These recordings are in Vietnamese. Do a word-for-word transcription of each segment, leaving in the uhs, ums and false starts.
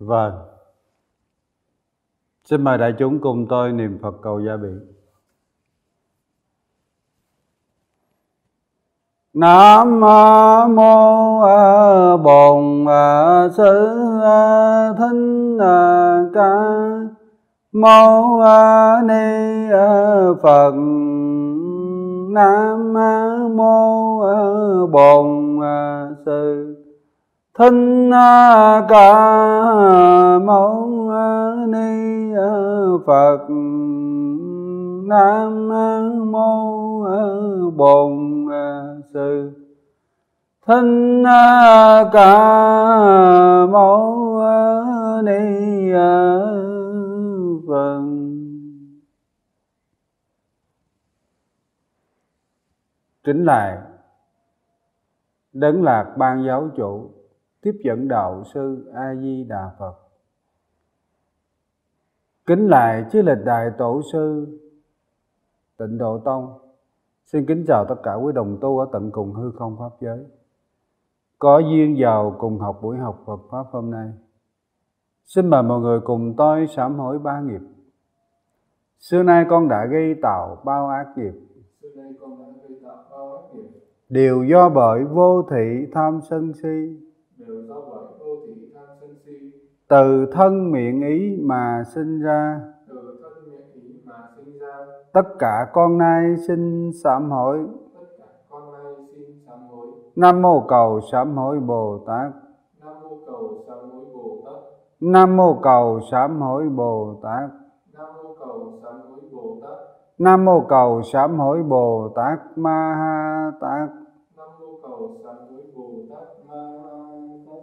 Vâng. Xin mời đại chúng cùng tôi niệm Phật cầu gia bị. Nam mô Bổn Sư Thích Ca Mâu Ni Phật. Nam mô Bổn Sư Thích Ca Mâu Ni Phật. Nam mô Bổn Sư Thích Ca Mâu Ni Phật. Kính lạy Đấng Lạc Ban Giáo Chủ, tiếp dẫn đạo sư A Di Đà Phật. Kính lạy chư lịch đại tổ sư Tịnh Độ Tông. Xin kính chào tất cả quý đồng tu ở tận cùng hư không pháp giới, có duyên vào cùng học buổi học Phật pháp hôm nay. Xin mời mọi người cùng tôi sám hối ba nghiệp. Xưa nay con đã gây tạo bao ác nghiệp, đều do bởi vô thị tham sân si, từ thân miệng ý mà sinh ra. Tất cả con nay xin sám hối. Nam mô cầu sám hối Bồ Tát. Nam mô cầu sám hối Bồ Tát. Nam mô cầu sám hối Bồ Tát Ma Ha Tát. Nam mô cầu sám hối Bồ Tát Ma Ha Tát.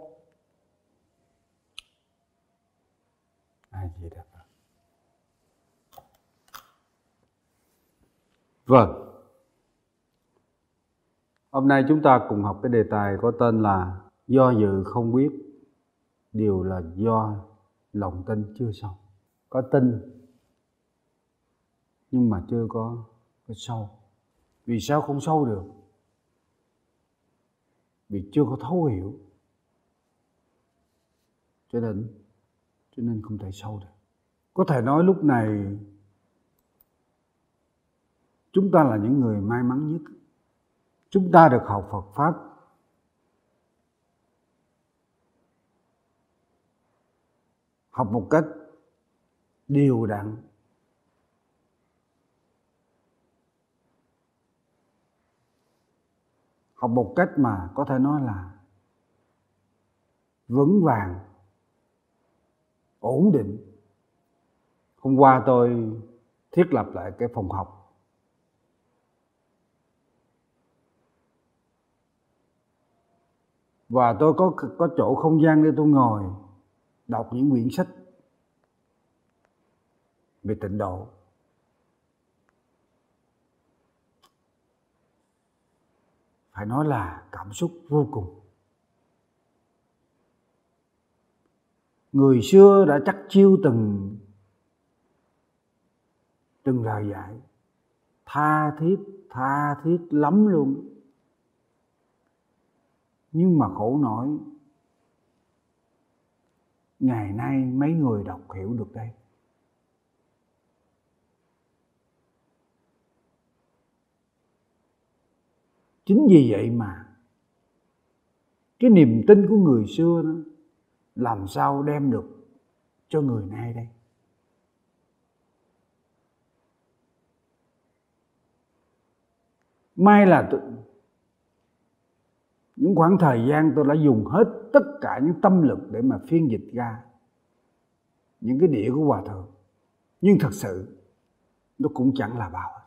A Di Đà Phật. Vâng. Hôm nay chúng ta cùng học cái đề tài có tên là do dự không quyết, đều là do lòng tin chưa sâu. Có tin nhưng mà chưa có, có sâu. Vì sao không sâu được? Vì chưa có thấu hiểu, cho nên cho nên không thể sâu được. Có thể nói lúc này chúng ta là những người may mắn nhất. Chúng ta được học Phật pháp học một cách đều đặn, học một cách mà có thể nói là vững vàng, ổn định. Hôm qua tôi thiết lập lại cái phòng học, và tôi có có chỗ không gian để tôi ngồi đọc những quyển sách về tịnh độ. Phải nói là cảm xúc vô cùng. Người xưa đã chắc chiêu từng từng lời dạy, tha thiết, tha thiết lắm luôn. Nhưng mà khổ nổi, ngày nay mấy người đọc hiểu được đây. Chính vì vậy mà cái niềm tin của người xưa đó làm sao đem được cho người nay đây. May là tôi, những khoảng thời gian tôi đã dùng hết tất cả những tâm lực để mà phiên dịch ra những cái đĩa của Hòa Thượng. Nhưng thật sự nó cũng chẳng là bao.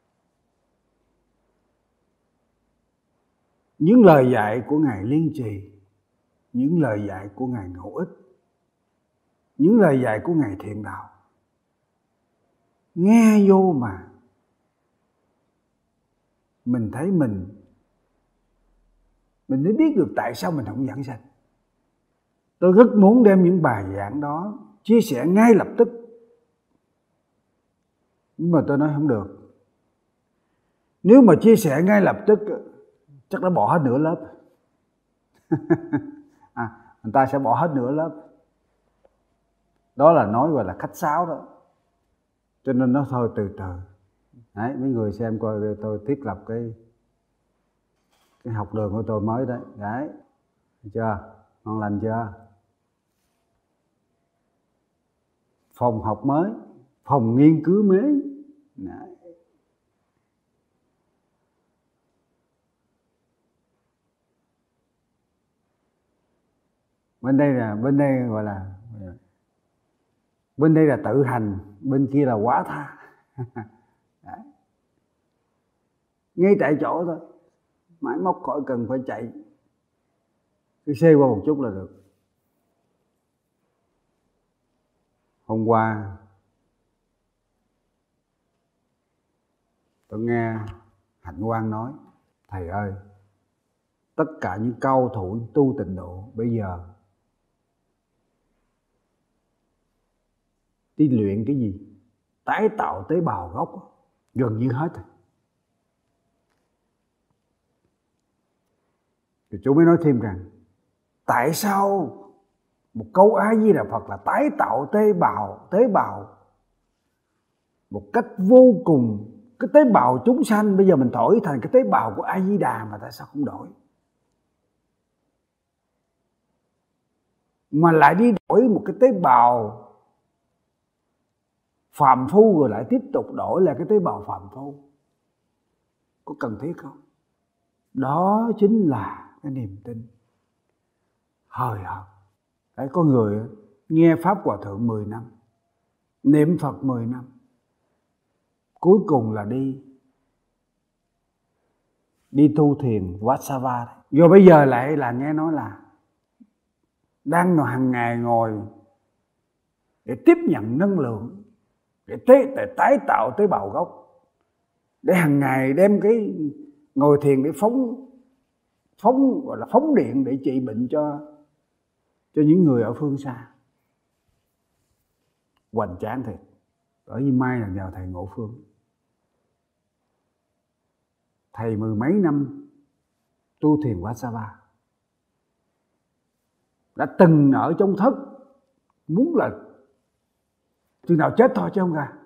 Những lời dạy của Ngài Liên Trì, những lời dạy của Ngài Ngẫu Ích, những lời dạy của Ngài Thiện Đạo, nghe vô mà mình thấy mình Mình mới biết được tại sao mình không giảng sanh. Tôi rất muốn đem những bài giảng đó chia sẻ ngay lập tức, nhưng mà tôi nói không được. Nếu mà chia sẻ ngay lập tức chắc đã bỏ hết nửa lớp. à, Người ta sẽ bỏ hết nửa lớp. Đó là nói gọi là khách sáo đó. Cho nên nó thôi từ từ. Đấy, mấy người xem coi tôi thiết lập cái cái học đường của tôi mới đấy. Đấy, được chưa? Ngon lành chưa? Phòng học mới, phòng nghiên cứu mới. Đấy. Bên đây là bên đây gọi là bên đây là tự hành, bên kia là quá tha. Đấy. Ngay tại chỗ thôi, máy móc khỏi cần phải chạy, cứ xê qua một chút là được. Hôm qua tôi nghe Hạnh Quang nói, thầy ơi, tất cả những cao thủ tu tịnh độ bây giờ đi luyện cái gì? Tái tạo tế bào gốc gần như hết rồi. Thì chú mới nói thêm rằng, tại sao một câu A Di Đà Phật là tái tạo tế bào, tế bào một cách vô cùng. Cái tế bào chúng sanh bây giờ mình đổi thành cái tế bào của A Di Đà mà tại sao không đổi? Mà lại đi đổi một cái tế bào phàm phu rồi lại tiếp tục đổi lại cái tế bào phàm phu. Có cần thiết không? Đó chính là cái niềm tin hời hợt. Đấy, có người nghe Pháp Hòa Thượng mười năm, niệm Phật mười năm, cuối cùng là đi đi tu thiền Vassava. Rồi bây giờ lại là nghe nói là đang hàng ngày ngồi để tiếp nhận năng lượng, để, tế, để tái tạo tế bào gốc, để hàng ngày đem cái ngồi thiền để phóng phóng gọi là phóng điện để trị bệnh cho cho những người ở phương xa. Hoành tráng thiệt. Ở như mai là nhờ thầy Ngộ Phương. Thầy mười mấy năm tu thiền Vassava, đã từng ở trong thất muốn là chừng nào chết thôi chứ không ra.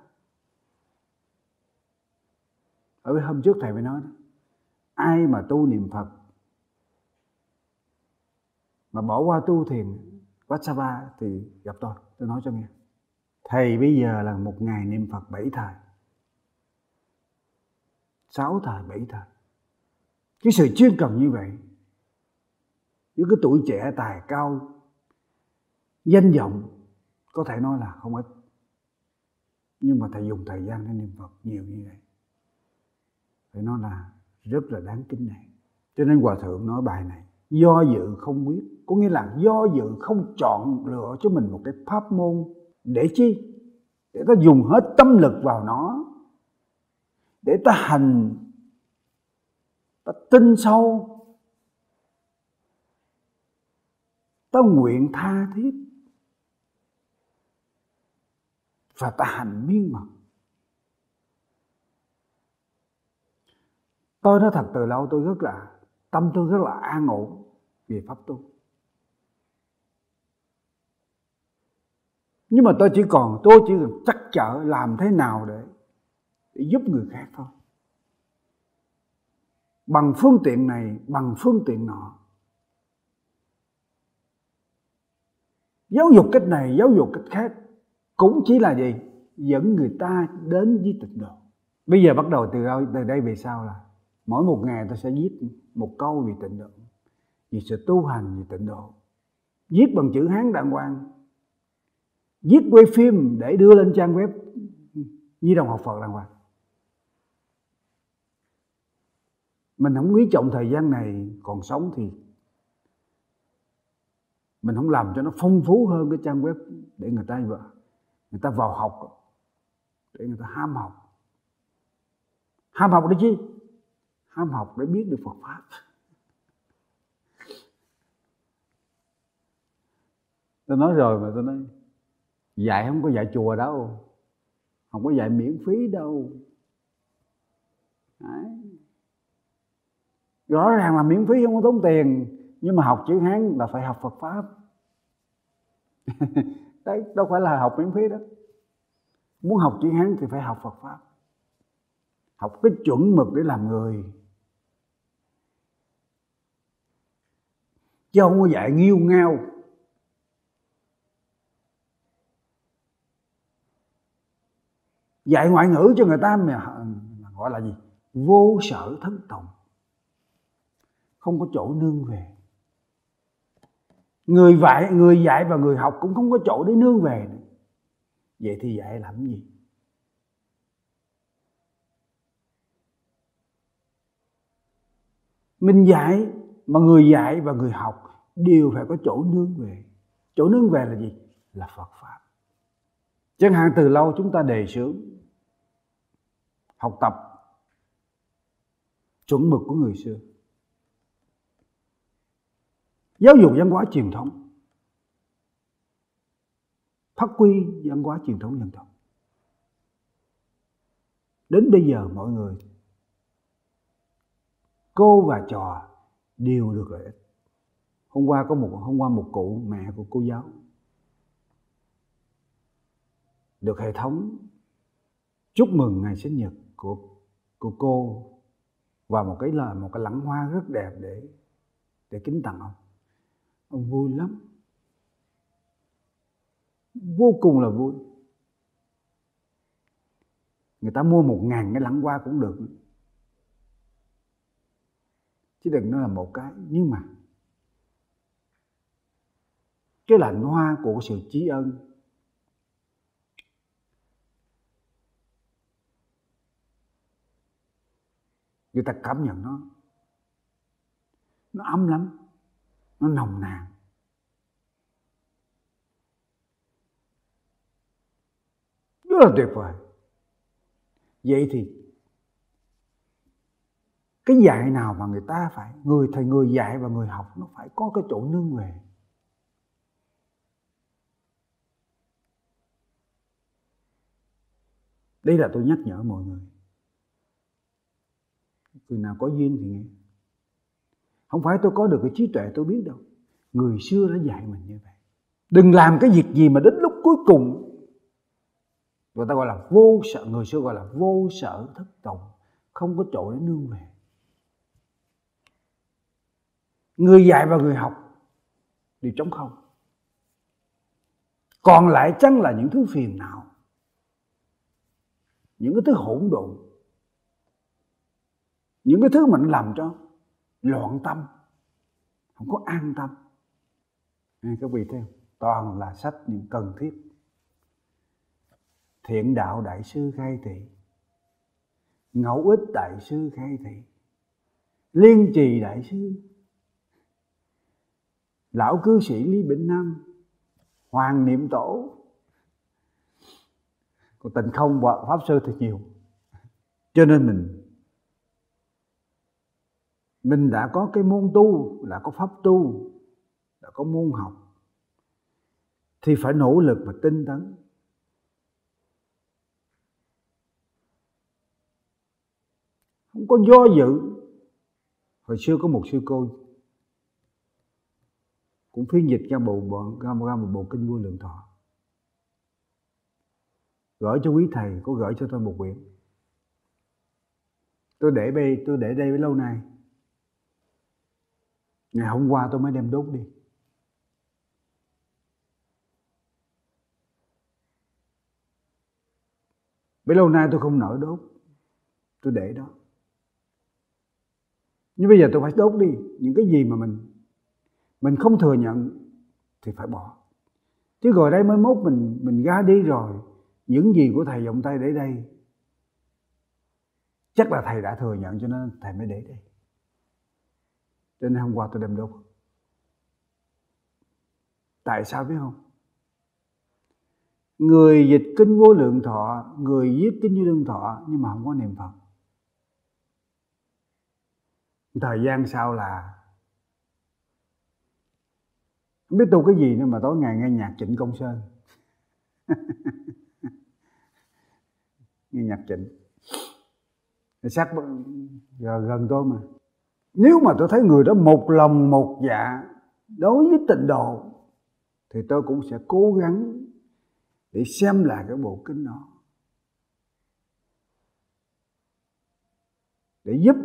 Ở hôm trước thầy mới nói đó, ai mà tu niệm Phật mà bỏ qua tu thiền Vassava thì gặp tôi. Tôi nói cho nghe, thầy bây giờ là một ngày niệm Phật bảy thời, sáu thời, bảy thời. Cái sự chuyên cần như vậy, với cái tuổi trẻ tài cao, danh vọng có thể nói là không ít. Nhưng mà thầy dùng thời gian để niệm Phật nhiều như vậy, phải nói là rất là đáng kính nể. Cho nên Hòa Thượng nói bài này, do dự không quyết, có nghĩa là do dự không chọn lựa cho mình một cái pháp môn. Để chi? Để ta dùng hết tâm lực vào nó, để ta hành, ta tin sâu, ta nguyện tha thiết, và ta hành miên mật. Tôi nói thật, từ lâu tôi rất là, tâm tôi rất là an ổn về pháp tu. Nhưng mà tôi chỉ còn, tôi chỉ cần trắc trở làm thế nào để, để giúp người khác thôi. Bằng phương tiện này, bằng phương tiện nọ. Giáo dục cách này, giáo dục cách khác, cũng chỉ là gì? Dẫn người ta đến với tịnh độ. Bây giờ bắt đầu từ đây, từ đây về sau là mỗi một ngày tôi sẽ viết một câu về tịnh độ, vì sự tu hành về tịnh độ. Viết bằng chữ Hán đàng hoàng, viết quay phim để đưa lên trang web Nhi Đồng Học Phật đàng hoàng. Mình không quý trọng thời gian này còn sống thì mình không làm cho nó phong phú hơn cái trang web để người ta người ta vào học, để người ta ham học. Ham học để chi? Ham học để biết được Phật Pháp. Tôi nói rồi mà, tôi nói dạy không có dạy chùa đâu, không có dạy miễn phí đâu. Đấy. Rõ ràng là miễn phí, không có tốn tiền, nhưng mà học chữ Hán là phải học Phật Pháp. Đấy, đâu phải là học miễn phí đó. Muốn học chữ Hán thì phải học Phật Pháp, học cái chuẩn mực để làm người, chứ không có dạy nghiêu ngao. Dạy ngoại ngữ cho người ta mà gọi là gì? Vô sở thất tòng, không có chỗ nương về. Người dạy, người dạy và người học cũng không có chỗ để nương về nữa. Vậy thì dạy làm gì? Mình dạy mà người dạy và người học đều phải có chỗ nương về. Chỗ nương về là gì? Là Phật Pháp. Chẳng hạn từ lâu chúng ta đề xướng học tập chuẩn mực của người xưa, giáo dục văn hóa truyền thống, phát huy văn hóa truyền thống dân tộc. Đến bây giờ mọi người, cô và trò đều được lợi ích. Hôm qua có một hôm qua một cụ mẹ của cô giáo được hệ thống chúc mừng ngày sinh nhật của của cô và một cái là một cái lẵng hoa rất đẹp để để kính tặng ông. Ông vui lắm, vô cùng là vui. Người ta mua một ngàn cái lẵng hoa cũng được, chứ đừng nói là một cái. Nhưng mà cái lẵng hoa của sự tri ân, người ta cảm nhận nó nó ấm lắm, nó nồng nàn. Rất là tuyệt vời. Vậy thì cái dạy nào mà người ta phải, người thầy người dạy và người học nó phải có cái chỗ nương về. Đây là tôi nhắc nhở mọi người. Người nào có duyên thì nghe. Không phải tôi có được cái trí tuệ tôi biết đâu. Người xưa đã dạy mình như vậy. Đừng làm cái việc gì mà đến lúc cuối cùng người ta gọi là vô sở, người xưa gọi là vô sở thất tòng, không có chỗ để nương về. Người dạy và người học đều trống không. Còn lại chăng là những thứ phiền não, những cái thứ hỗn độn, những cái thứ mà nó làm cho loạn tâm, không có an tâm. Nghe các vị thấy không? Toàn là sách những cần thiết. Thiện đạo đại sư khai thị, Ngẫu ích đại sư khai thị, Liên trì đại sư, lão cư sĩ Lý Bỉnh Nam, Hoàng Niệm Tổ. Còn Tịnh Không và Pháp Sư thì nhiều. Cho nên mình Mình đã có cái môn tu, đã có pháp tu, đã có môn học, thì phải nỗ lực và tinh tấn. Không có do dự. Hồi xưa có một sư cô cũng phiên dịch ra bộ, bộ, ra một bộ kinh Vô Lượng Thọ, gửi cho quý thầy. Có gửi cho tôi một quyển. Tôi để đây, tôi để đây với lâu nay. Ngày hôm qua tôi mới đem đốt đi. Bấy lâu nay tôi không nỡ đốt, tôi để đó. Nhưng bây giờ tôi phải đốt đi. Những cái gì mà mình Mình không thừa nhận thì phải bỏ. Chứ rồi đây mới mốt mình Mình ra đi rồi, những gì của thầy Vọng Tay để đây chắc là thầy đã thừa nhận, cho nên thầy mới để đây. Cho nên hôm qua tôi đem đốt. Tại sao biết không? Người dịch kinh Vô Lượng Thọ, người viết kinh Vô Lượng Thọ, nhưng mà không có niệm Phật. Thời gian sau là không biết tu cái gì nữa mà tối ngày nghe nhạc Trịnh Công Sơn. Nghe nhạc Trịnh. Sát gần, gần tôi mà. Nếu mà tôi thấy người đó một lòng một dạ đối với tịnh độ, thì tôi cũng sẽ cố gắng để xem lại cái bộ kinh đó, để giúp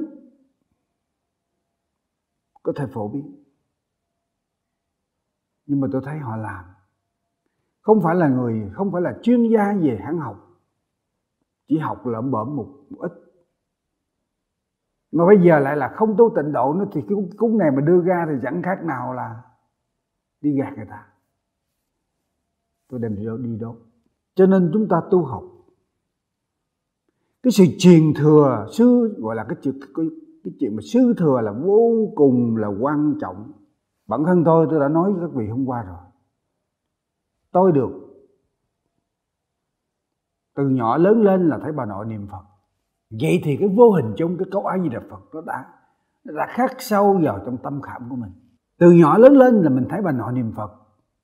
có thể phổ biến. Nhưng mà tôi thấy họ làm không phải là người, không phải là chuyên gia về hán học, chỉ học lởm bởm một, một ít. Mà bây giờ lại là không tu tịnh độ nữa, thì cái cuốn này mà đưa ra thì chẳng khác nào là đi gạt người ta. Tôi đem đi đốt. Cho nên chúng ta tu học, cái sự truyền thừa sư, gọi là cái chuyện cái, cái chuyện mà sư thừa là vô cùng là quan trọng. Bản thân tôi tôi đã nói với các vị hôm qua rồi, tôi được từ nhỏ lớn lên là thấy bà nội niệm Phật. Vậy thì cái vô hình chung cái câu A Di Đà Phật nó đã nó đã khắc sâu vào trong tâm khảm của mình. Từ nhỏ lớn lên là mình thấy bà nội niệm Phật,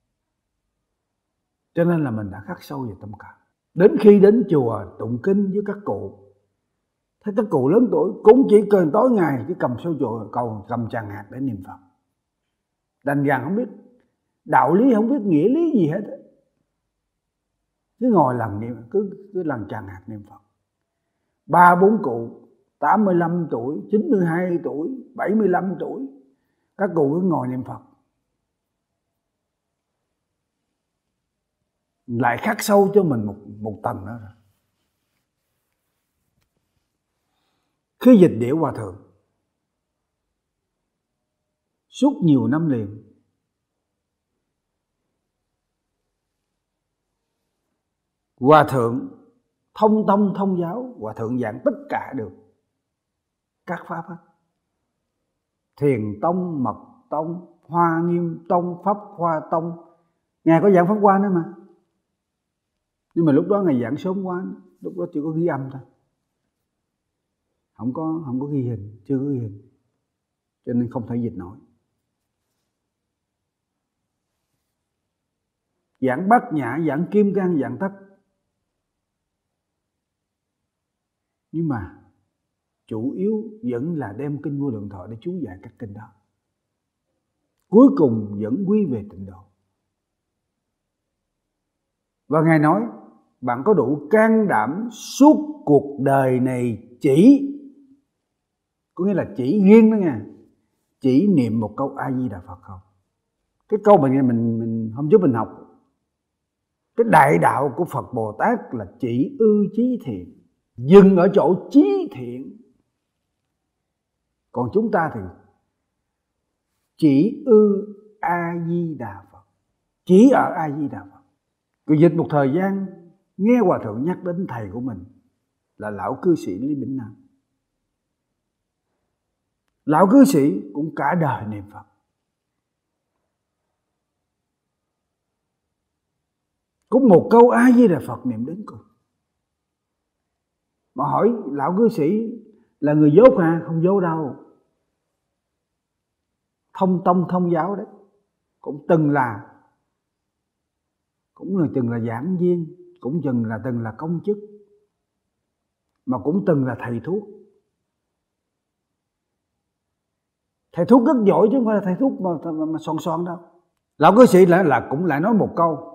cho nên là mình đã khắc sâu vào tâm khảm. Đến khi đến chùa tụng kinh với các cụ, thấy các cụ lớn tuổi cũng chỉ cần tối ngày chỉ cầm sâu chùa cầu cầm tràng hạt để niệm Phật, đành rằng không biết đạo lý, không biết nghĩa lý gì hết, cứ ngồi lần niệm, cứ cứ lần tràng hạt niệm Phật. Ba bốn cụ tám mươi lăm tuổi, chín mươi hai tuổi, bảy mươi lăm tuổi, các cụ cứ ngồi niệm Phật, lại khắc sâu cho mình một một tầng nữa rồi. Khi dịch điệu hòa thượng suốt nhiều năm liền, hòa thượng thông tông thông giáo, hòa thượng giảng tất cả được các pháp hết. Thiền tông, mật tông, Hoa Nghiêm tông, Pháp Hoa tông, ngài có giảng Pháp Hoa nữa mà. Nhưng mà lúc đó ngài giảng sớm quá, lúc đó chưa có ghi âm thôi, không có không có ghi hình, chưa có ghi hình, cho nên không thể dịch nổi. Giảng Bát Nhã, giảng Kim Cang, giảng Tất, nhưng mà chủ yếu vẫn là đem kinh Vô Lượng Thọ để chú giải các kinh đó. Cuối cùng vẫn quy về tịnh độ. Và ngài nói, bạn có đủ can đảm suốt cuộc đời này chỉ, có nghĩa là chỉ riêng đó nha, chỉ niệm một câu A Di Đà Phật không? Cái câu mà mình mình hôm trước mình học, cái đại đạo của Phật Bồ Tát là chỉ ư chí thiện, dừng ở chỗ chí thiện. Còn chúng ta thì chỉ ư A Di Đà Phật, chỉ ở A Di Đà Phật. Cứ dịch một thời gian, nghe hòa thượng nhắc đến thầy của mình là lão cư sĩ Lý Bỉnh Nam. Lão cư sĩ cũng cả đời niệm Phật. Cũng một câu A Di Đà Phật niệm đến cùng. Mà hỏi lão cư sĩ là người dốt à? Không dốt đâu. Thông tông thông giáo đấy. Cũng từng là Cũng là từng là giảng viên, cũng từng là từng là công chức, mà cũng từng là thầy thuốc. Thầy thuốc rất giỏi chứ không phải là thầy thuốc mà, mà, mà son son đâu. Lão cư sĩ lại là cũng lại nói một câu: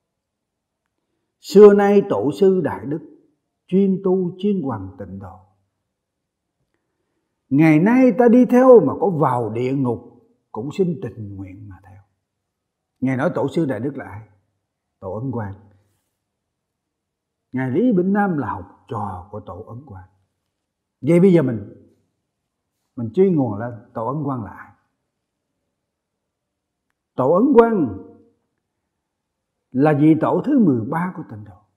xưa nay tổ sư đại đức chuyên tu chuyên hoằng tịnh độ. Ngày nay ta đi theo mà có vào địa ngục cũng xin tình nguyện mà theo. Ngài nói tổ sư đại đức là ai? Tổ Ấn Quang. Ngài Lý Bỉnh Nam là học trò của Tổ Ấn Quang. Vậy bây giờ mình Mình truy nguồn lên Tổ Ấn Quang là ai? Tổ Ấn Quang là vị tổ thứ mười ba của tịnh độ.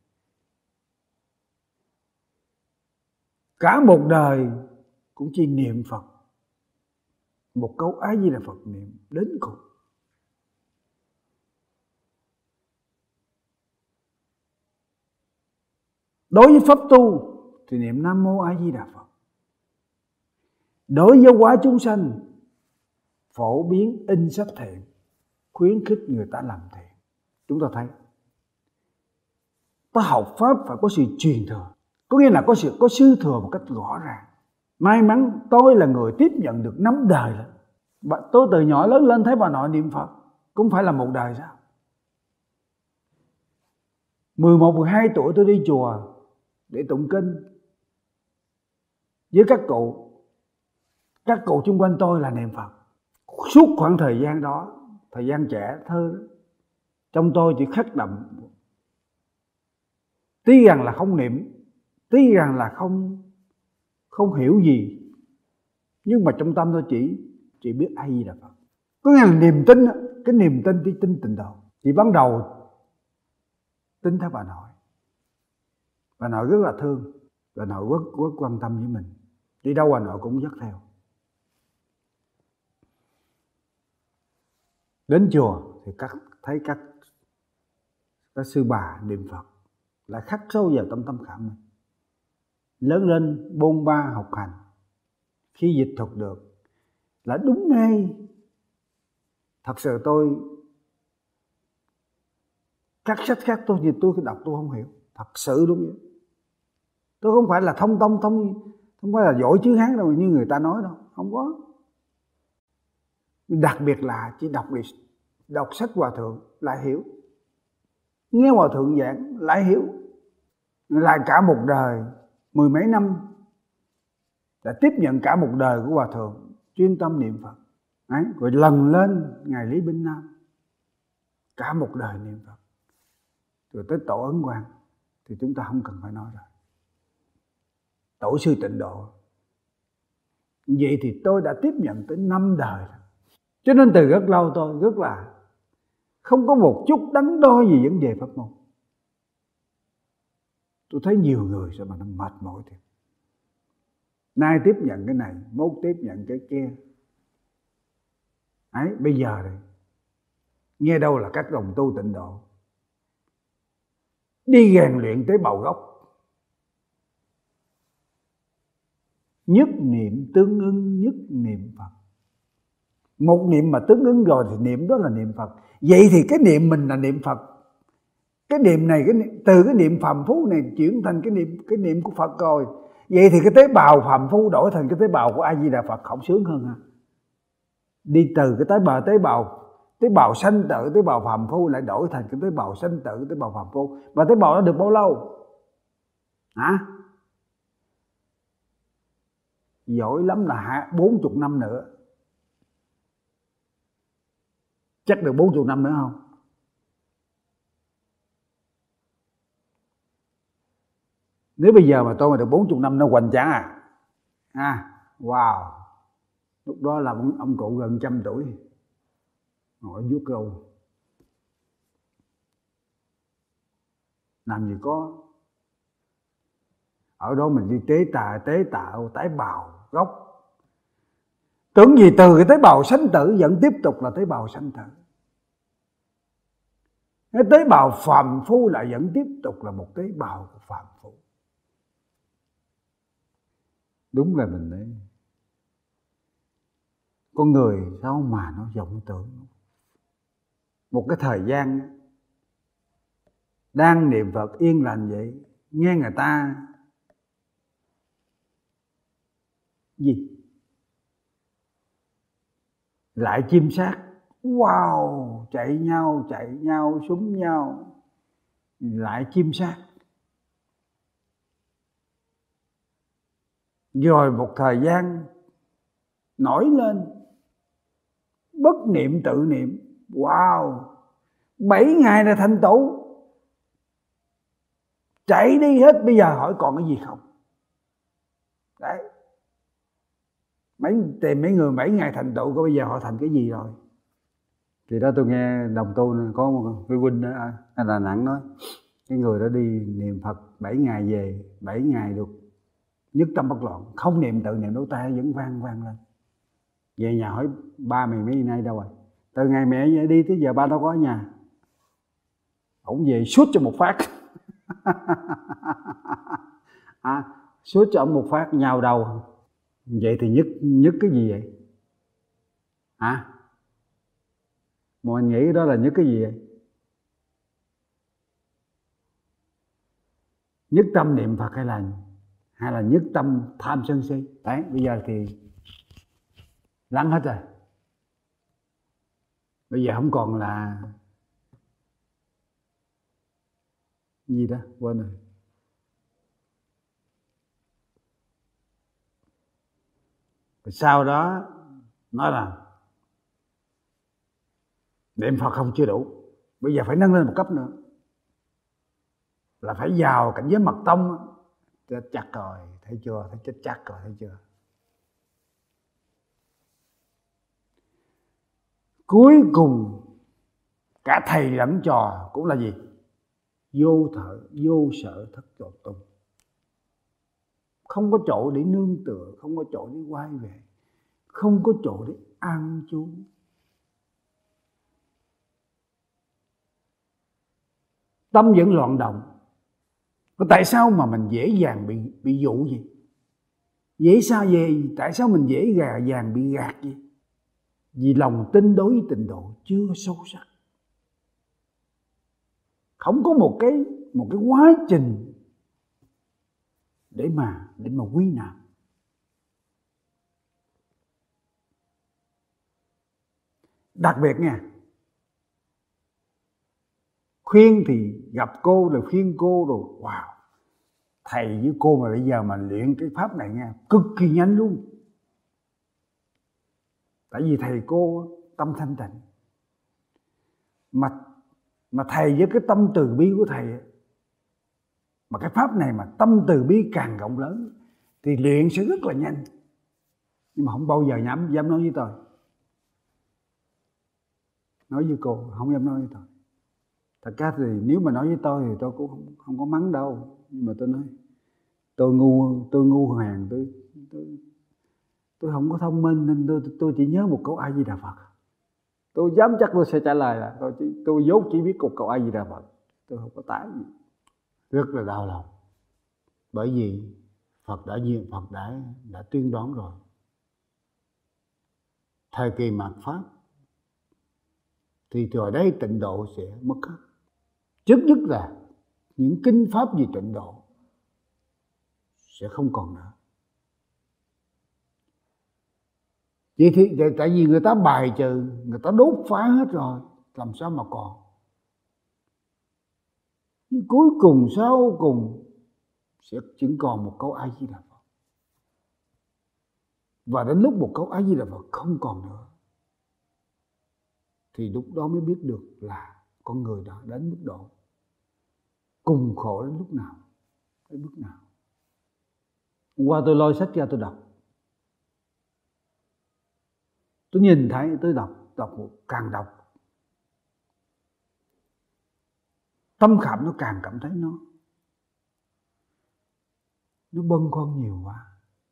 Cả một đời cũng chỉ niệm Phật, một câu A Di Đà Phật niệm đến cùng. Đối với pháp tu thì niệm Nam Mô A Di Đà Phật. Đối với hóa chúng sanh, phổ biến in sách thiện, khuyến khích người ta làm thiện. Chúng ta thấy ta học pháp phải có sự truyền thừa, có nghĩa là có sự có sư thừa một cách rõ ràng. May mắn tôi là người tiếp nhận được năm đời rồi. Tôi từ nhỏ lớn lên thấy bà nội niệm Phật, cũng phải là một đời sao? mười một, mười hai tuổi tôi đi chùa để tụng kinh với các cụ. Các cụ xung quanh tôi là niệm Phật. Suốt khoảng thời gian đó, thời gian trẻ thơ, trong tôi chỉ khắc đậm. Tuy rằng là không niệm, tuy rằng là không không hiểu gì, nhưng mà trong tâm tôi chỉ chỉ biết A Di Đà Phật. Có nghĩa là niềm tin, cái niềm tin đi tin Tịnh Độ. Chỉ ban đầu tin theo bà nội. Bà nội rất là thương, bà nội rất, rất quan tâm với mình. Đi đâu bà nội cũng dắt theo. Đến chùa thì các thấy các các sư bà niệm Phật lại khắc sâu vào tâm tâm khảm mình. Lớn lên bôn ba học hành, khi dịch thuật được là đúng ngay. Thật sự tôi các sách khác tôi thì tôi đọc tôi không hiểu. Thật sự đúng vậy. Tôi không phải là thông tông thông không phải là giỏi chữ Hán đâu như người ta nói đâu, không có. Đặc biệt là chỉ đọc đọc sách Hòa Thượng lại hiểu, nghe Hòa Thượng giảng lại hiểu. Là cả một đời mười mấy năm đã tiếp nhận cả một đời của Hòa Thượng chuyên tâm niệm Phật. Đấy, rồi lần lên ngày Lý Binh Nam cả một đời niệm Phật, rồi tới tổ Ấn Quang thì chúng ta không cần phải nói rồi. Tổ sư Tịnh Độ. Vậy thì tôi đã tiếp nhận tới năm đời. Cho nên từ rất lâu tôi rất là không có một chút đắn đo gì vấn đề pháp môn. Tôi thấy nhiều người sao mà nó mệt mỏi thiệt. Nay tiếp nhận cái này, mốt tiếp nhận cái kia. Ấy, bây giờ này, nghe đâu là các đồng tu Tịnh Độ đi rèn luyện tế bào gốc. Nhất niệm tương ưng, nhất niệm Phật. Một niệm mà tương ưng rồi thì niệm đó là niệm Phật. Vậy thì cái niệm mình là niệm Phật. Cái niệm này cái niệm, từ cái niệm phàm phu này chuyển thành cái niệm cái niệm của Phật rồi. Vậy thì cái tế bào phàm phu đổi thành cái tế bào của A Di Đà Phật không sướng hơn hả? Đi từ cái tế bào tế bào tế bào sanh tử, tế bào phàm phu lại đổi thành cái tế bào sanh tử, tế bào phàm phu. Và tế bào đó được bao lâu? Hả? Giỏi lắm là bốn mươi năm nữa. Chắc được bốn mươi năm nữa không? Nếu bây giờ mà tôi mà được bốn mươi năm nó hoành tráng à? À, wow. Lúc đó là ông, ông cụ gần trăm tuổi. Ngồi vuốt râu. Làm gì có. Ở đó mình đi tế tà, tế tạo, tế bào, gốc. Tưởng gì từ cái tế bào sanh tử vẫn tiếp tục là tế bào sanh tử. Cái tế bào phàm phu lại vẫn tiếp tục là một tế bào của phàm phu. Đúng là mình đấy. Con người sao mà nó vọng tưởng. Một cái thời gian đang niệm Phật yên lành vậy, nghe người ta gì? Lại chim sát. Wow, chạy nhau, chạy nhau, súng nhau. Lại chim sát. Rồi một thời gian nổi lên bất niệm tự niệm. Wow, bảy ngày là thành tựu. Chạy đi hết, bây giờ hỏi còn cái gì không? Đấy. Mấy tìm mấy người bảy ngày thành tựu, có bây giờ họ thành cái gì rồi? Thì đó tôi nghe đồng tu có một cái huynh đó ở Đà Nẵng nói, cái người đó đi niệm Phật bảy ngày về, bảy ngày được nhất tâm bất loạn, không niệm tự niệm đấu tay vẫn vang vang lên. Về nhà hỏi ba mày mấy nay đâu rồi? Từ ngày mẹ đi tới giờ ba đâu có ở nhà. Ổng về suốt cho một phát. À, suốt cho ông một phát nhào đầu. Vậy thì nhất nhất cái gì vậy? Hả? Mọi người nghĩ đó là nhất cái gì vậy? Nhất tâm niệm Phật hay là hay là nhất tâm tham sân si? Đấy, bây giờ thì lắng hết rồi. Bây giờ không còn là gì đó quên rồi. Rồi sau đó nói là niệm Phật không chưa đủ, bây giờ phải nâng lên một cấp nữa, là phải vào cảnh giới mật tông. Chết chắc rồi, thấy chưa? Thấy chết chắc rồi, thấy chưa? Cuối cùng cả thầy lẫn trò cũng là gì? Vô thở, vô sở thất độ tung. Không có chỗ để nương tựa, không có chỗ để quay về, không có chỗ để an trú. Tâm vẫn loạn động. Tại sao mà mình dễ dàng bị bị dụ gì? Dễ sao về? Tại sao mình dễ dàng bị gạt gì? Vì lòng tin đối với tịnh độ chưa sâu sắc. Không có một cái một cái quá trình để mà để mà quy nạp. Đặc biệt nha, khuyên thì gặp cô rồi khuyên cô rồi, wow, thầy với cô mà bây giờ mà luyện cái pháp này nha, cực kỳ nhanh luôn. Tại vì thầy cô tâm thanh tịnh, mà mà thầy với cái tâm từ bi của thầy, mà cái pháp này mà tâm từ bi càng rộng lớn thì luyện sẽ rất là nhanh. Nhưng mà không bao giờ dám dám nói với tôi, nói với cô không dám nói với tôi. Thật ra thì nếu mà nói với tôi thì tôi cũng không, không có mắng đâu. Nhưng mà tôi nói tôi ngu, tôi ngu hoàng, tôi tôi tôi không có thông minh nên tôi tôi chỉ nhớ một câu A Di Đà Phật. Tôi dám chắc tôi sẽ trả lời là tôi chỉ, tôi dốt chỉ biết một câu A Di Đà Phật, tôi không có tái gì. Rất là đau lòng, bởi vì Phật đã duyên, Phật đã đã tuyên đoán rồi, thời kỳ mạt pháp thì rồi đây tịnh độ sẽ mất hết. Trước nhất là những kinh pháp về tịnh độ sẽ không còn nữa. Vậy thì tại vì người ta bài trừ, người ta đốt phá hết rồi, làm sao mà còn. Nhưng cuối cùng sau cùng sẽ chỉ còn một câu A Di Đà Phật. Và đến lúc một câu A Di Đà Phật không còn nữa thì lúc đó mới biết được là con người đã đến mức độ cùng khổ đến lúc nào, đến mức nào. Hôm qua tôi lôi sách ra tôi đọc, tôi nhìn thấy, tôi đọc, đọc càng đọc tâm khảm nó càng cảm thấy nó nó bâng khuâng nhiều quá.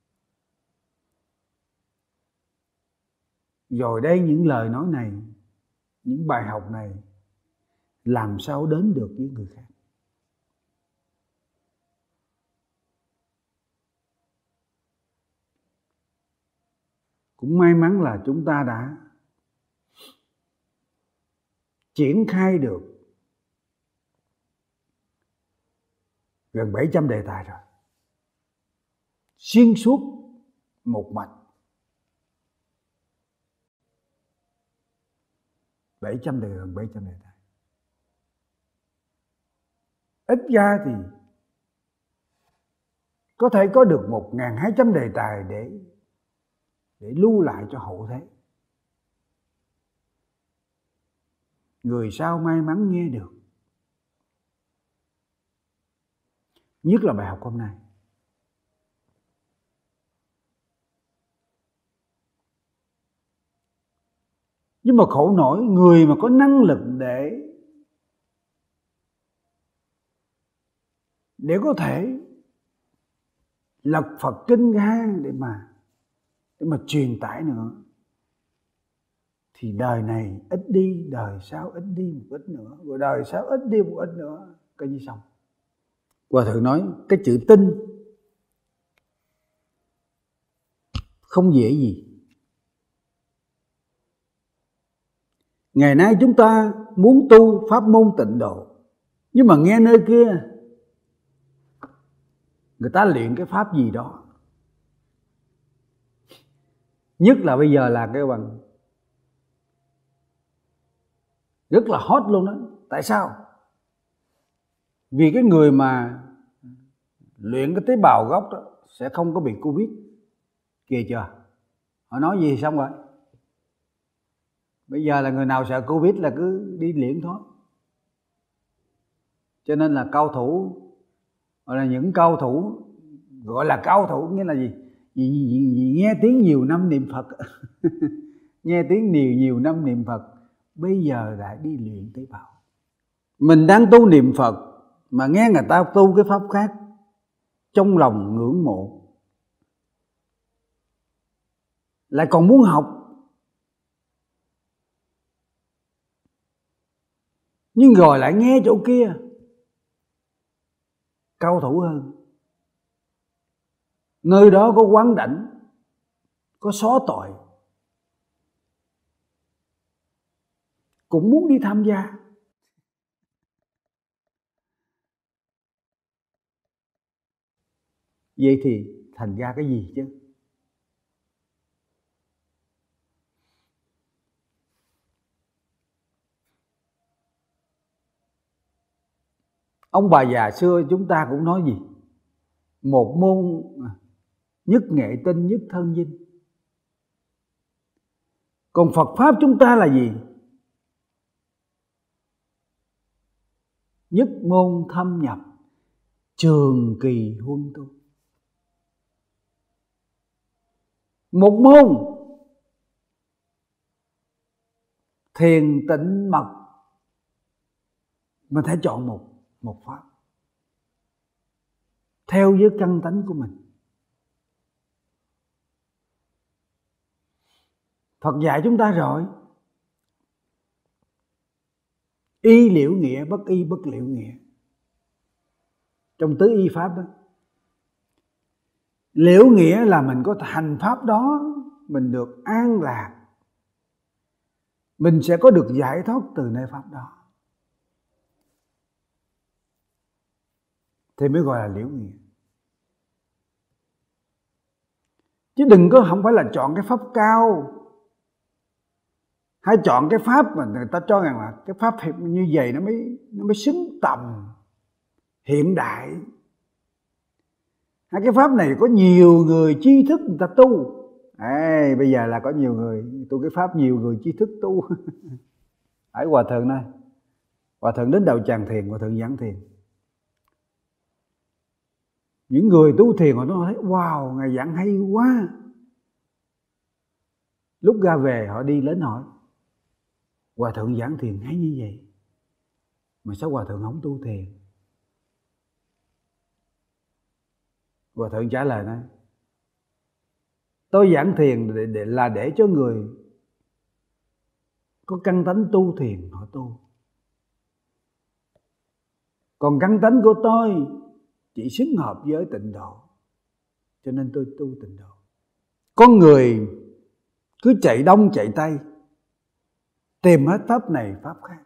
Rồi đây những lời nói này, những bài học này làm sao đến được với người khác. Cũng may mắn là chúng ta đã triển khai được gần bảy trăm đề tài rồi, xuyên suốt một mạch. bảy trăm đề, gần bảy trăm đề tài. Ít ra thì có thể có được một nghìn hai trăm đề tài để để lưu lại cho hậu thế. Người sau may mắn nghe được, nhất là bài học hôm nay. Nhưng mà khổ nổi người mà có năng lực để để có thể lật Phật kinh ra để mà để mà truyền tải nữa thì đời này ít đi, đời sau ít đi một ít nữa, rồi đời sau ít đi một ít nữa, coi như xong. Hòa thượng nói cái chữ tin không dễ gì. Ngày nay chúng ta muốn tu pháp môn tịnh độ, nhưng mà nghe nơi kia người ta luyện cái pháp gì đó, nhất là bây giờ là cái bằng rất là hot luôn đó. Tại sao? Vì cái người mà luyện cái tế bào gốc đó sẽ không có bị Covid. Kìa chưa? Họ nói gì xong rồi? Bây giờ là người nào sợ Covid là cứ đi luyện thôi. Cho nên là cao thủ, gọi là những cao thủ, gọi là cao thủ nghĩa là gì? Vì, vì, vì nghe tiếng nhiều năm niệm Phật nghe tiếng nhiều nhiều năm niệm Phật, bây giờ lại đi luyện tế bào. Mình đang tu niệm Phật mà nghe người ta tu cái pháp khác, trong lòng ngưỡng mộ, lại còn muốn học, nhưng rồi lại nghe chỗ kia cao thủ hơn, nơi đó có quán đảnh, có xóa tội, cũng muốn đi tham gia. Vậy thì thành ra cái gì chứ? Ông bà già xưa chúng ta cũng nói gì? Một môn nhất nghệ tinh, nhất thân dinh. Còn Phật Pháp chúng ta là gì? Nhất môn thâm nhập, trường kỳ huân tu. Một môn thiền tịnh mật, mình phải chọn một, một pháp theo với căn tánh của mình. Phật dạy chúng ta rồi, y liễu nghĩa, bất y bất liễu nghĩa. Trong tứ y pháp đó, liễu nghĩa là mình có thành pháp đó, mình được an lạc, mình sẽ có được giải thoát từ nơi pháp đó, thì mới gọi là liễu nghĩa. Chứ đừng có, không phải là chọn cái pháp cao, hay chọn cái pháp mà người ta cho rằng là cái pháp như vậy nó mới nó mới xứng tầm hiện đại. Hay cái pháp này có nhiều người tri thức người ta tu. À, bây giờ là có nhiều người tu cái pháp, nhiều người tri thức tu. Ở Hòa Thượng này, Hòa Thượng đến đầu Tràng Thiền, Hòa Thượng giảng thiền. Những người tu thiền họ nói thấy wow, ngài giảng hay quá. Lúc ra về họ đi đến hỏi Hòa Thượng giảng thiền hay như vậy, mà sao Hòa Thượng không tu thiền? Hòa Thượng trả lời nói, tôi giảng thiền để, để, là để cho người có căn tánh tu thiền họ tu. Còn căn tánh của tôi chỉ xứng hợp với tịnh độ, cho nên tôi tu tịnh độ. Con người cứ chạy đông chạy tây, tìm hết pháp này pháp khác,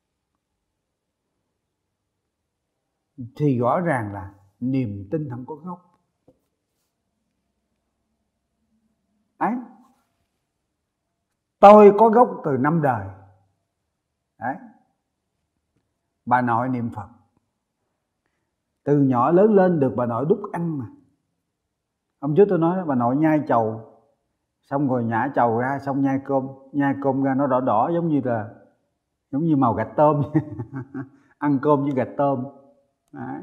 thì rõ ràng là niềm tin không có gốc. Đấy, tôi có gốc từ năm đời. Đấy, bà nội niệm Phật, từ nhỏ lớn lên được bà nội đút ăn mà. Hôm trước tôi nói bà nội nhai trầu, xong rồi nhả trầu ra, xong nhai cơm, nhai cơm ra nó đỏ đỏ giống như là giống như màu gạch tôm. Ăn cơm với gạch tôm. Đấy.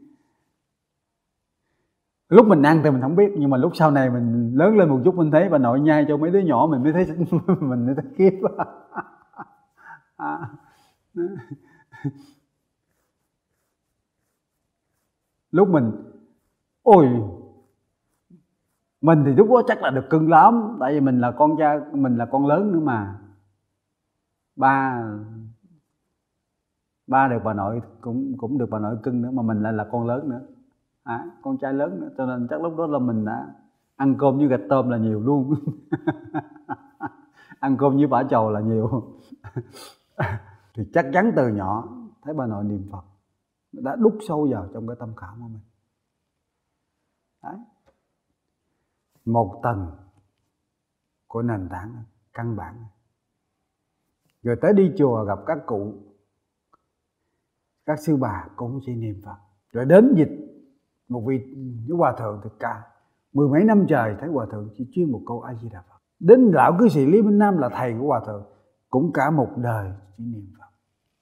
Lúc mình ăn thì mình không biết, nhưng mà lúc sau này mình lớn lên một chút mình thấy bà nội nhai cho mấy đứa nhỏ, mình mới thấy mình mới thấy kiếp. À. Lúc mình ôi mình thì lúc đó chắc là được cưng lắm, tại vì mình là con cha, mình là con lớn nữa mà. Ba ba được bà nội cũng cũng được bà nội cưng nữa, mà mình lại là con lớn nữa. À, con trai lớn nữa, cho nên chắc lúc đó là mình đã ăn cơm với gạch tôm là nhiều luôn. Ăn cơm với bả trầu là nhiều. Thì chắc chắn từ nhỏ thấy bà nội niệm Phật đã đúc sâu vào trong cái tâm khảm của mình. Đấy. Một tầng của nền tảng căn bản. Rồi tới đi chùa gặp các cụ, các sư bà cũng chỉ niệm Phật. Rồi đến dịch một vị với hòa thượng thì cả mười mấy năm trời thấy hòa thượng chỉ chuyên một câu A Di Đà Phật. Đến lão cư sĩ Lý Minh Nam là thầy của hòa thượng cũng cả một đời chỉ niệm Phật.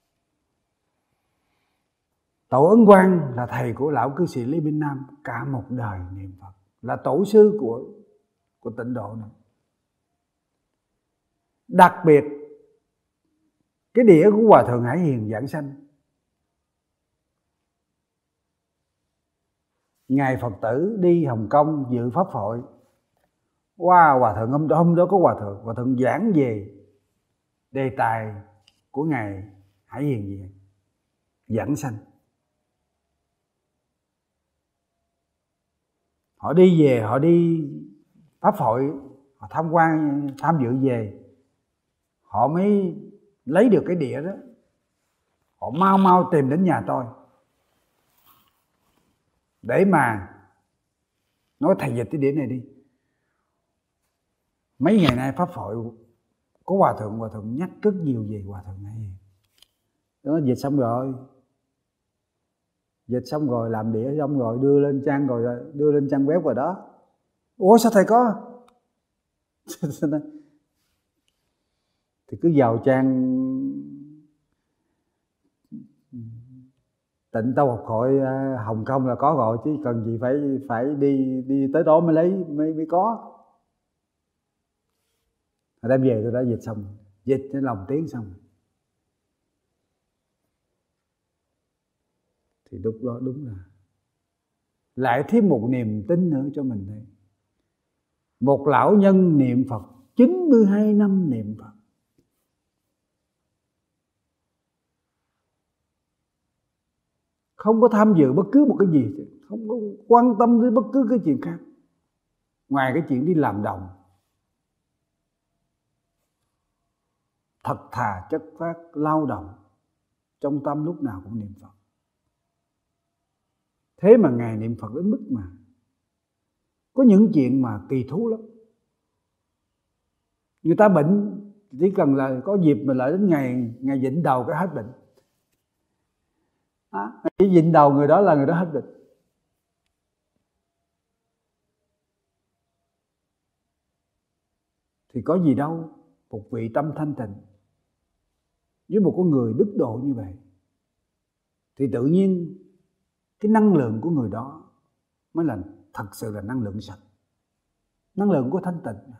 Tổ Ấn Quang là thầy của lão cư sĩ Lý Minh Nam cả một đời niệm Phật, là tổ sư của của tịnh độ này. Đặc biệt cái đĩa của hòa thượng Hải Hiền giảng sanh, ngài Phật tử đi Hồng Kông dự pháp hội. Wow, hòa thượng hôm đó, hôm đó có hòa thượng, hòa thượng giảng về đề tài của ngài Hải Hiền gì giảng sanh. Họ đi về, họ đi pháp hội, họ tham quan, tham dự về, họ mới lấy được cái đĩa đó. Họ mau mau tìm đến nhà tôi để mà nói thầy dịch cái đĩa này đi. Mấy ngày nay pháp hội có hòa thượng, hòa thượng nhắc rất nhiều về hòa thượng này. Nó dịch xong rồi, dịch xong rồi làm đĩa xong rồi đưa lên trang rồi đưa lên trang web rồi đó. Ủa sao thầy có? Thì cứ vào trang Tịnh Tông Học Hội Hồng Kông là có rồi, chứ cần gì phải phải đi đi tới đó mới lấy mới mới có. Hồi đem về tôi đã dịch xong, dịch cái lòng tiếng xong. Thì lúc đó đúng là lại thêm một niềm tin nữa cho mình đây. Một lão nhân niệm Phật chín mươi hai năm niệm Phật, không có tham dự bất cứ một cái gì, không có quan tâm đến bất cứ cái chuyện khác ngoài cái chuyện đi làm đồng, thật thà chất phát lao động, trong tâm lúc nào cũng niệm Phật. Thế mà ngài niệm Phật đến mức mà có những chuyện mà kỳ thú lắm. Người ta bệnh chỉ cần là có dịp mà lại đến ngày ngày dịnh đầu cái hết bệnh. À, ngày dịnh đầu người đó là người đó hết bệnh. Thì có gì đâu, một vị tâm thanh tịnh với một con người đức độ như vậy thì tự nhiên cái năng lượng của người đó mới là thật sự là năng lượng sạch, năng lượng của thanh tịnh.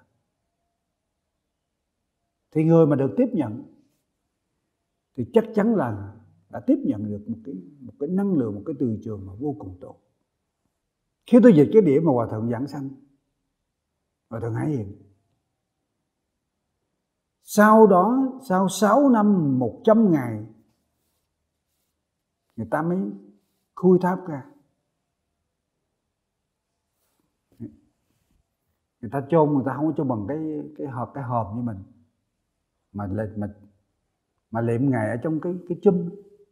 Thì người mà được tiếp nhận thì chắc chắn là đã tiếp nhận được một cái một cái năng lượng, một cái từ trường mà vô cùng tốt. Khi tôi dịch cái đĩa mà hòa thượng giảng sanh, hòa thượng Hải Hiền, sau đó sau sáu năm một trăm ngày người ta mới khui tháp ra, người ta chôn, người ta không có chôn bằng cái cái hộp cái hòm như mình, mà mà mà liệm ngài ở trong cái cái chum.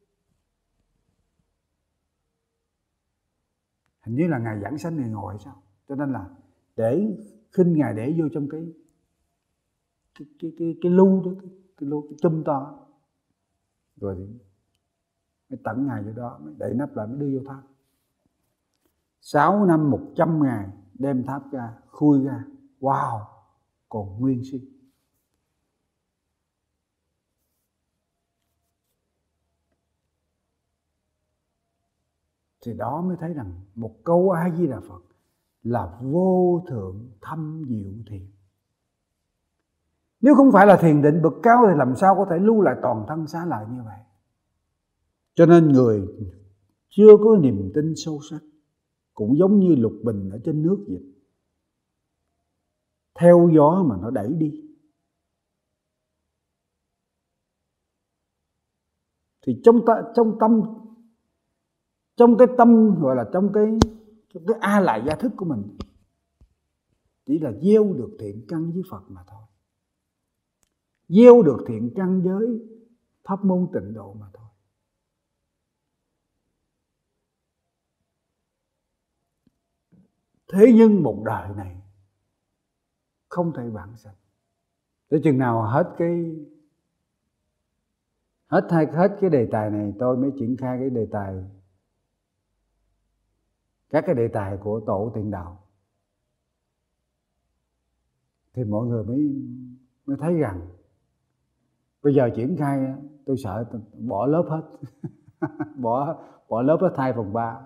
Hình như là ngài giảng sanh này ngồi sao, cho nên là để khinh ngài để vô trong cái cái cái cái, cái lu đó, cái, cái lu cái chum to, rồi thì mới tận ngài vô đó, mới đậy nắp lại, mới đưa vô tháp. Sáu năm một trăm ngày đem tháp ra, khui ra, wow, còn nguyên si. Thì đó mới thấy rằng một câu A Di Đà Phật là vô thượng thâm diệu thiền. Nếu không phải là thiền định bậc cao thì làm sao có thể lưu lại toàn thân xá lợi như vậy. Cho nên người chưa có niềm tin sâu sắc cũng giống như lục bình ở trên nước vậy, theo gió mà nó đẩy đi. Thì trong ta, trong tâm, trong cái tâm gọi là trong cái trong cái a lại gia thức của mình chỉ là gieo được thiện căn với Phật mà thôi, gieo được thiện căn với pháp môn tịnh độ mà thôi. Thế nhưng một đời này không thể vãng sanh. Tới chừng nào hết cái Hết hai hết cái đề tài này tôi mới triển khai cái đề tài, các cái đề tài của tổ tiền đạo, thì mọi người mới mới thấy rằng bây giờ triển khai tôi sợ bỏ lớp hết. bỏ bỏ lớp hết hai phần ba,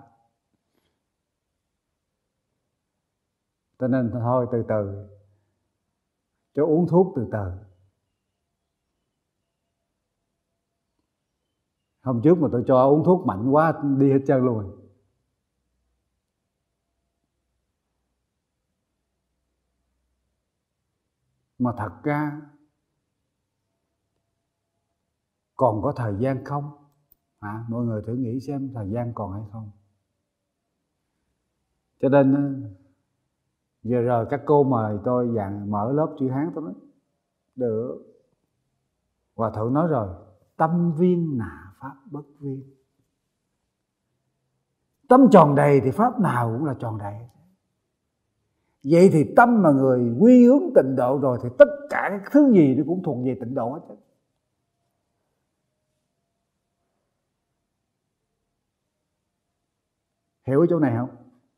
cho nên thôi từ từ cho uống thuốc từ từ. Hôm trước mà tôi cho uống thuốc mạnh quá đi hết trơn luôn. Mà thật ra còn có thời gian không? À, mọi người thử nghĩ xem thời gian còn hay không. Cho nên vừa rồi các cô mời tôi dặn mở lớp chữ Hán, tôi nói được. Hòa thượng nói rồi, tâm viên nà pháp bất viên. Tâm tròn đầy thì pháp nào cũng là tròn đầy. Vậy thì tâm mà người quy hướng tịnh độ rồi thì tất cả các thứ gì nó cũng thuộc về tịnh độ hết. Hiểu cái chỗ này không?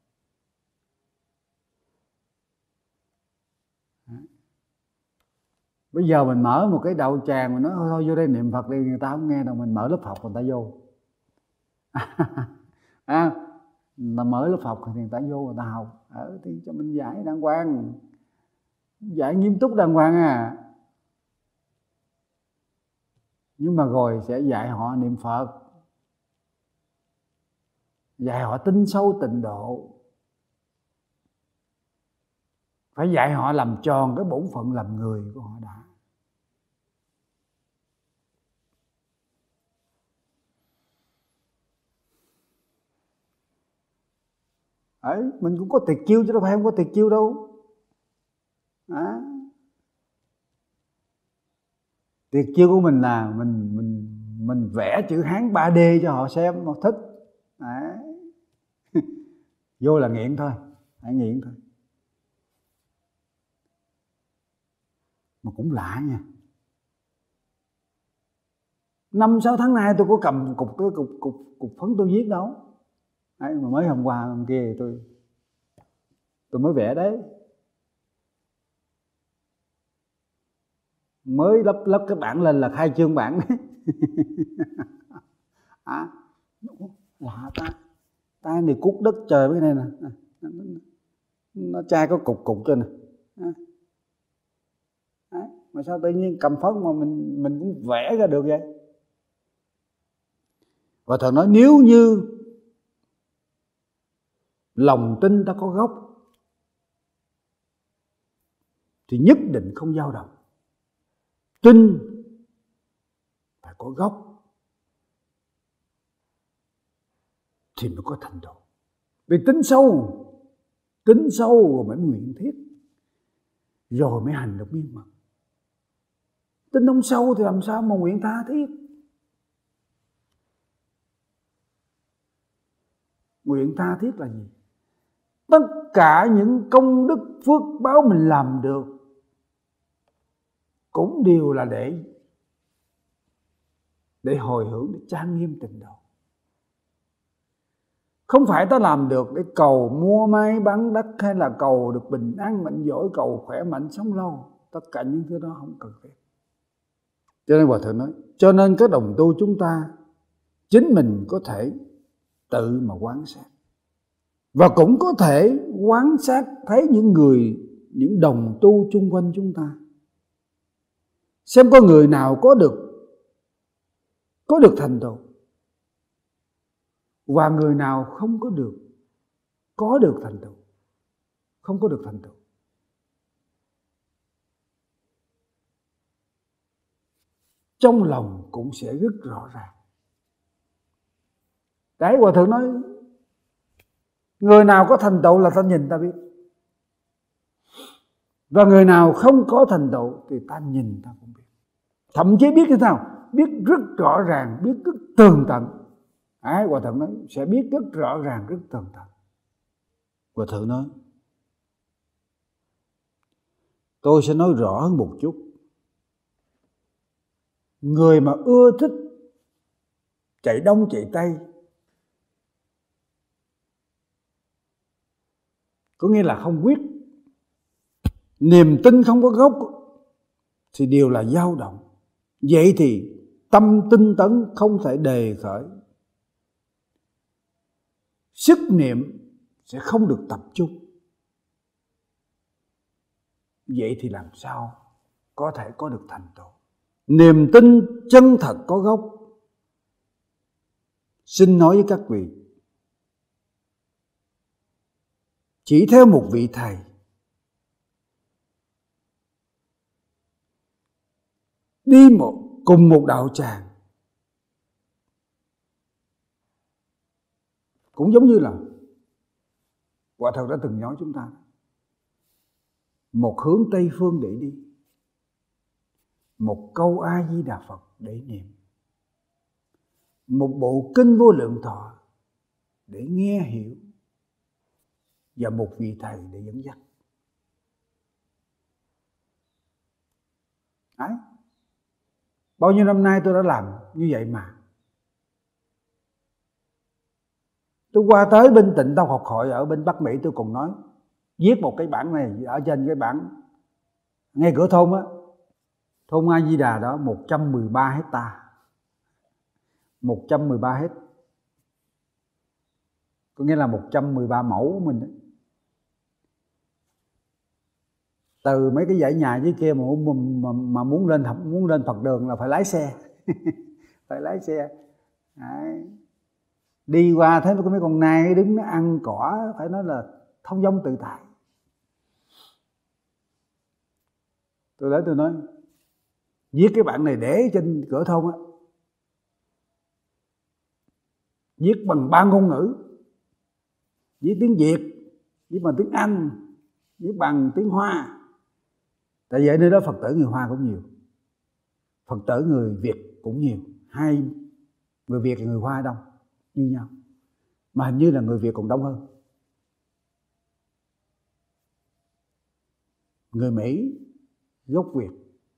Bây giờ mình mở một cái đạo tràng, mình nói thôi vô đây niệm Phật đi, người ta không nghe đâu. Mình mở lớp học người ta vô. À, là mở lớp học thì người ta vô người ta học. Ở thì cho mình giải đàng hoàng, giải nghiêm túc đàng hoàng à. Nhưng mà rồi sẽ dạy họ niệm Phật, dạy họ tin sâu tịnh độ, phải dạy họ làm tròn cái bổn phận làm người của họ đã. Ấy, mình cũng có tuyệt chiêu chứ đâu phải không có tuyệt chiêu đâu. À, tuyệt chiêu của mình là mình mình mình vẽ chữ Hán ba D cho họ xem, họ thích. À, vô là nghiện thôi, hãy nghiện thôi. Mà cũng lạ nha, năm sáu tháng nay tôi có cầm cục cái cục cục cục phấn tôi viết đâu. Đấy, mà mới hôm qua hôm kia tôi tôi mới vẽ đấy, mới lắp lắp cái bản lên là khai trương bản đấy. À, lạ ta, ta này cuốc đất trời với cái này nè, nó chai có cục cục trên nè. À, mà sao tự nhiên cầm phấn mà mình mình cũng vẽ ra được vậy? Và thầy nói nếu như lòng tin ta có gốc thì nhất định không dao động. Tin phải có gốc thì mới có thành tựu. Vì tính sâu, tính sâu rồi mới nguyện thiết, rồi mới hành được miên mật. Tính không sâu thì làm sao mà nguyện tha thiết? Nguyện tha thiết là gì? Tất cả những công đức phước báo mình làm được cũng đều là để để hồi hưởng, để trang nghiêm tịnh độ. Không phải ta làm được để cầu mua máy bán đất, hay là cầu được bình an mạnh giỏi, cầu khỏe mạnh sống lâu. Tất cả những thứ đó không cần thiết. Cho nên Hòa Thượng nói, cho nên các đồng tu chúng ta chính mình có thể tự mà quan sát, và cũng có thể quan sát thấy những người, những đồng tu chung quanh chúng ta, xem có người nào có được có được thành tựu, và người nào không có được có được thành tựu, không có được thành tựu. Trong lòng cũng sẽ rất rõ ràng. Đấy, Hòa Thượng nói người nào có thành tựu là ta nhìn ta biết, và người nào không có thành tựu thì ta nhìn ta cũng biết. Thậm chí biết như thế nào? Biết rất rõ ràng, biết rất tường tận. Đấy, Hòa Thượng nói sẽ biết rất rõ ràng, rất tường tận. Hòa Thượng nói tôi sẽ nói rõ hơn một chút. Người mà ưa thích chạy đông chạy tây. Có nghĩa là không quyết. Niềm tin không có gốc thì đều là dao động. Vậy thì tâm tinh tấn không thể đề khởi, sức niệm sẽ không được tập trung. Vậy thì làm sao có thể có được thành tựu? Niềm tin chân thật có gốc. Xin nói với các vị, chỉ theo một vị thầy đi một cùng một đạo tràng, cũng giống như là Hòa Thượng đã từng nói chúng ta, một hướng Tây phương để đi, một câu A Di Đà Phật để niệm, một bộ kinh Vô Lượng Thọ để nghe hiểu, và một vị thầy để dẫn dắt. Đấy. Bao nhiêu năm nay tôi đã làm như vậy mà. Tôi qua tới bên Tịnh Tông Học Hội ở bên Bắc Mỹ, tôi còn nói viết một cái bảng này ở trên cái bảng ngay cửa thôn á, thôn A Di Đà đó một trăm mười ba hecta, một trăm mười ba hecta, có nghĩa là một trăm mười ba mẫu của mình đó. Từ mấy cái dãy nhà dưới kia mà, mà, mà muốn lên muốn lên Phật đường là phải lái xe. Phải lái xe. Đấy. Đi qua thấy có mấy con nai đứng nó ăn cỏ, phải nói là thông dong tự tại. Tôi đến tôi nói viết cái bản này để trên cửa thôn á, viết bằng ba ngôn ngữ, viết tiếng Việt, viết bằng tiếng Anh, viết bằng tiếng Hoa. Tại vậy nơi đó Phật tử người Hoa cũng nhiều, Phật tử người Việt cũng nhiều. Hai người Việt và người Hoa đông như nhau, mà hình như là người Việt còn đông hơn. Người Mỹ gốc Việt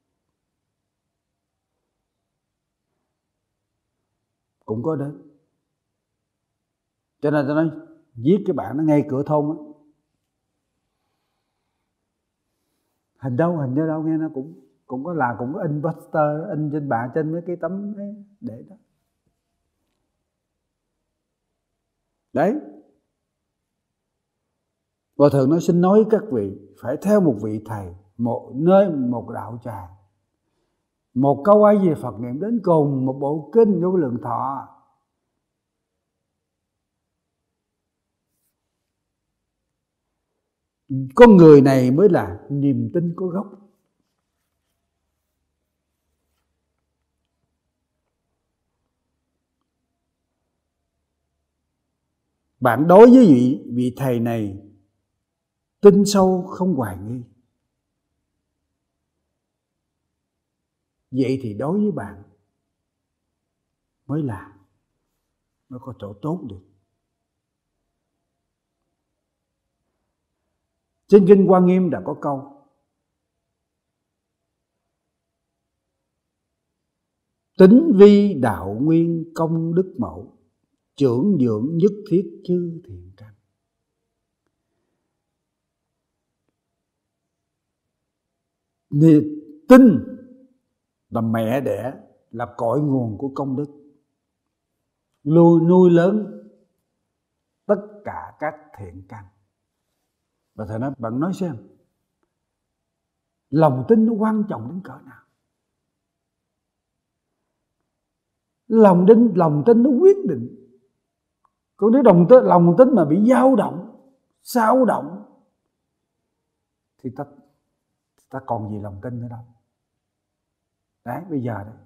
cũng có đến. Cho nên tôi nói viết cái bản nó ngay cửa thôn á. Hình đâu hình như đâu nghe nó cũng cũng có là cũng có in poster, in trên bảng, trên mấy cái tấm ấy để đó. Đấy. Hòa Thượng nói xin nói các vị phải theo một vị thầy, một nơi một đạo tràng, một câu A Di Đà Phật niệm đến cùng, một bộ kinh Vô Lượng Thọ. Con người này mới là niềm tin có gốc. Bạn đối với vị, vị thầy này tin sâu không hoài nghi, vậy thì đối với bạn mới là mới có chỗ tốt được. Trên kinh Hoa Nghiêm đã có câu tính vi đạo nguyên công đức mẫu, trưởng dưỡng nhất thiết chư thiện căn. Tin là mẹ đẻ, là cội nguồn của công đức, nuôi nuôi lớn tất cả các thiện căn. Và Thầy nói bạn nói xem, lòng tin nó quan trọng đến cỡ nào? Lòng tin, lòng tin nó quyết định. Còn nếu lòng tin, lòng tin mà bị dao động, xáo động, thì ta, ta còn gì lòng tin nữa đâu. Đấy, bây giờ đấy,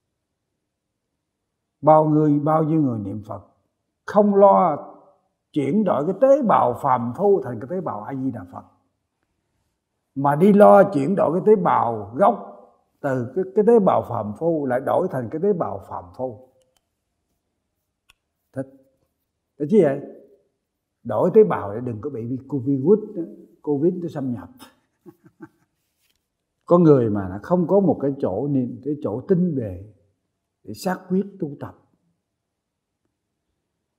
bao người, bao nhiêu người niệm Phật không lo chuyển đổi cái tế bào phàm phu thành cái tế bào A Di Đà Phật, mà đi lo chuyển đổi cái tế bào gốc từ cái, cái tế bào phàm phu lại đổi thành cái tế bào phàm phu. Thích. Thế chứ vậy? Đổi tế bào để đừng có bị Covid, Covid nó xâm nhập. Có người mà nó không có một cái chỗ niệm, cái chỗ tinh bề để xác quyết tu tập,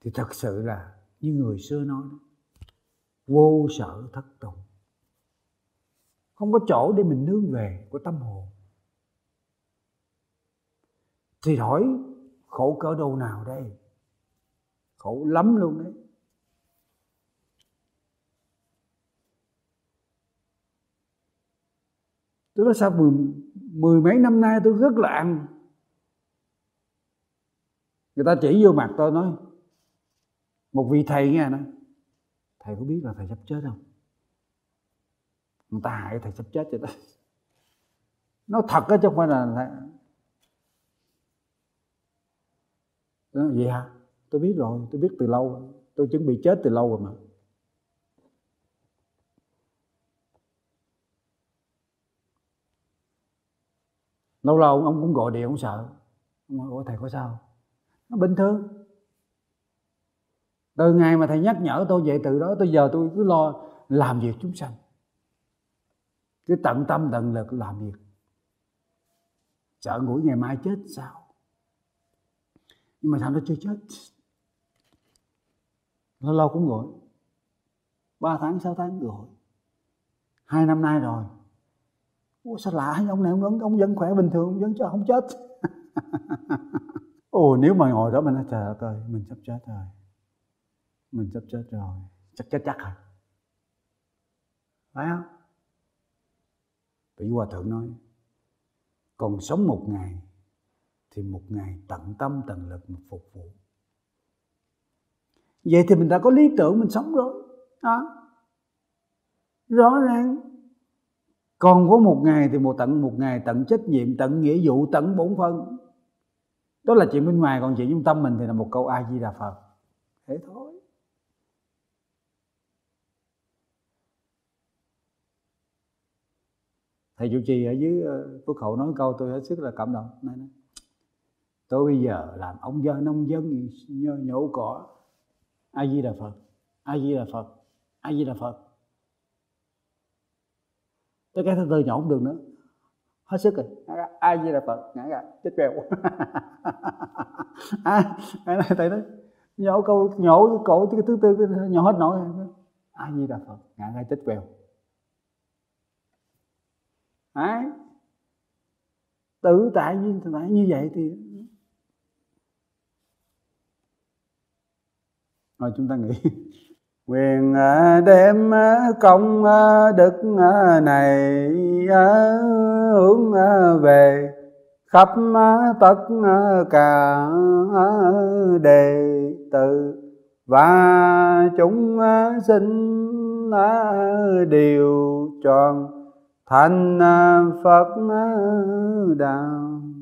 thì thật sự là như người xưa nói, vô sở thất tùng, không có chỗ để mình nương về của tâm hồn, thì hỏi khổ cỡ đâu nào đây? Khổ lắm luôn đấy. Tôi nói sao mười, mười mấy năm nay tôi rất là ăn. Người ta chỉ vô mặt tôi nói, một vị thầy nghe nói, thầy có biết là thầy sắp chết không? Người ta hại thầy sắp chết vậy đó. Nó thật á chứ không phải là thầy. Nó vậy hả? Tôi biết rồi, tôi biết từ lâu, tôi chuẩn bị chết từ lâu rồi mà. Lâu lâu ông cũng gọi điện, ông sợ. Ông hỏi, ủa thầy có sao? Nó bình thường. Từ ngày mà thầy nhắc nhở tôi vậy, từ đó tới giờ tôi cứ lo làm việc chúng sanh, cứ tận tâm tận lực làm việc, sợ ngủi ngày mai chết sao. Nhưng mà sao nó chưa chết. Lâu lâu cũng gọi, ba tháng sáu tháng gọi, hai năm nay rồi. Ủa sao lạ, ông này ông vẫn, ông vẫn khỏe bình thường, ông vẫn không chết. Ồ, nếu mà ngồi đó mình nói trời ơi, mình sắp chết rồi, mình sắp chết rồi, chắc chết chắc rồi, phải không? Vị Hòa Thượng nói, còn sống một ngày thì một ngày tận tâm tận lực mà phục vụ. Vậy thì mình đã có lý tưởng mình sống rồi à, rõ ràng. Còn có một ngày thì một tận một ngày tận trách nhiệm, tận nghĩa vụ, tận bổn phận. Đó là chuyện bên ngoài, còn chuyện trong tâm mình thì là một câu A Di Đà Phật. Thế thôi. Thầy chủ trì ở dưới Phước Hậu nói câu tôi hết sức là cảm động. Nói, nói, tôi bây giờ làm ông dân nông dân nhổ cỏ. A Di Đà Phật, A Di Đà Phật, A Di Đà Phật. Tới cái thứ tư nhổ không được nữa, hết sức rồi. A Di Đà Phật, ngã ra chết bèo. À, thầy nói nhổ câu nhổ cái cổ cái thứ tư nhổ hết nổi. A Di Đà Phật, ngã ra chết bèo. Đấy, tự tại như tại như vậy thì rồi chúng ta nghĩ quyền đem công đức này hướng về khắp tất cả đệ tử và chúng sinh đều tròn thành Phật đạo.